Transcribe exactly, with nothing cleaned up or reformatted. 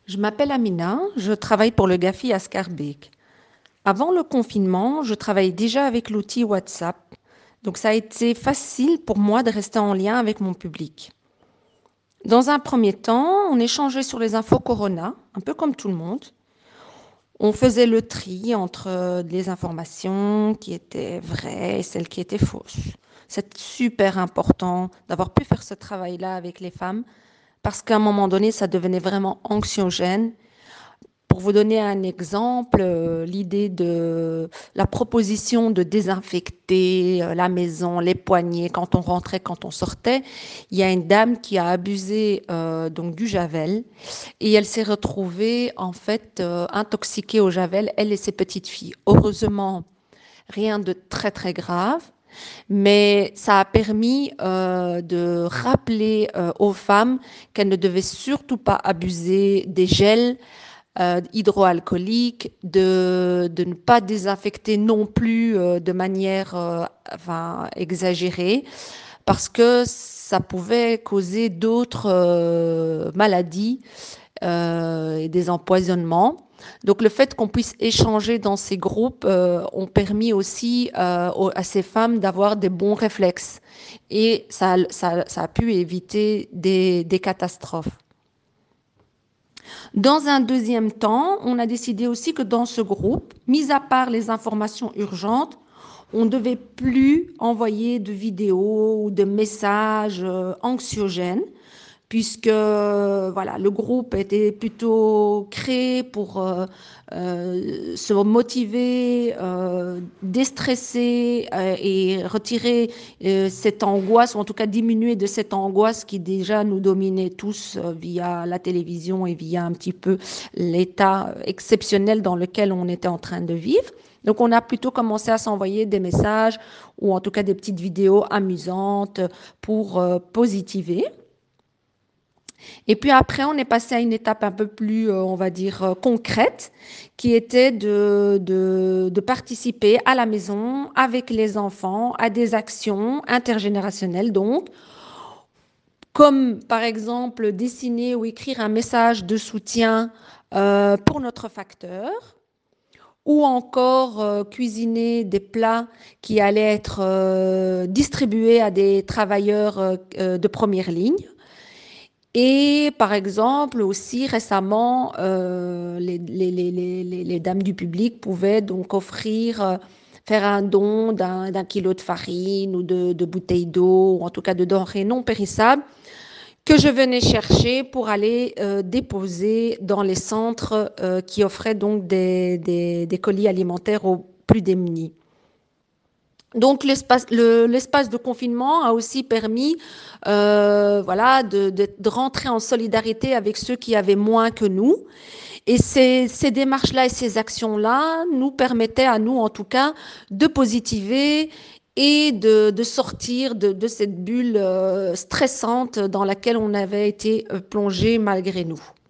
Je m'appelle Amina, je travaille pour le GAFI à Schaerbeek. Avant le confinement, je travaillais déjà avec l'outil WhatsApp, donc ça a été facile pour moi de rester en lien avec mon public. Dans un premier temps, on échangeait sur les infos Corona, un peu comme tout le monde. On faisait le tri entre les informations qui étaient vraies et celles qui étaient fausses. C'est super important d'avoir pu faire ce travail-là avec les femmes parce qu'à un moment donné, ça devenait vraiment anxiogène. Pour vous donner un exemple, euh, l'idée de la proposition de désinfecter euh, la maison, les poignées quand on rentrait, quand on sortait, il y a une dame qui a abusé euh, donc du javel et elle s'est retrouvée en fait euh, intoxiquée au javel, elle et ses petites filles. Heureusement, rien de très très grave. Mais ça a permis euh, de rappeler euh, aux femmes qu'elles ne devaient surtout pas abuser des gels euh, hydroalcoolique, de, de ne pas désinfecter non plus euh, de manière euh, enfin, exagérée, parce que ça pouvait causer d'autres euh, maladies euh, et des empoisonnements. Donc le fait qu'on puisse échanger dans ces groupes euh, ont permis aussi euh, à ces femmes d'avoir des bons réflexes et ça, ça, ça a pu éviter des, des catastrophes. Dans un deuxième temps, on a décidé aussi que dans ce groupe, mis à part les informations urgentes, on ne devait plus envoyer de vidéos ou de messages euh, anxiogènes, puisque voilà, le groupe était plutôt créé pour euh, euh, se motiver, euh, déstresser euh, et retirer euh, cette angoisse, ou en tout cas diminuer de cette angoisse qui déjà nous dominait tous euh, via la télévision et via un petit peu l'état exceptionnel dans lequel on était en train de vivre. Donc on a plutôt commencé à s'envoyer des messages ou en tout cas des petites vidéos amusantes pour euh, positiver. Et puis après, on est passé à une étape un peu plus, euh, on va dire, euh, concrète, qui était de, de, de participer à la maison avec les enfants à des actions intergénérationnelles, donc, comme par exemple dessiner ou écrire un message de soutien euh, pour notre facteur, ou encore euh, cuisiner des plats qui allaient être euh, distribués à des travailleurs euh, euh, de première ligne. Et par exemple, aussi récemment, euh, les, les, les, les, les dames du public pouvaient donc offrir, euh, faire un don d'un d'un kilo de farine ou de, de bouteilles d'eau, ou en tout cas de denrées non périssables, que je venais chercher pour aller euh, déposer dans les centres euh, qui offraient donc des, des, des colis alimentaires aux plus démunis. Donc l'espace, le, l'espace de confinement a aussi permis euh, voilà, de, de, de rentrer en solidarité avec ceux qui avaient moins que nous. Et ces, ces démarches-là et ces actions-là nous permettaient à nous, en tout cas, de positiver et de, de sortir de, de cette bulle euh, stressante dans laquelle on avait été euh, plongé malgré nous.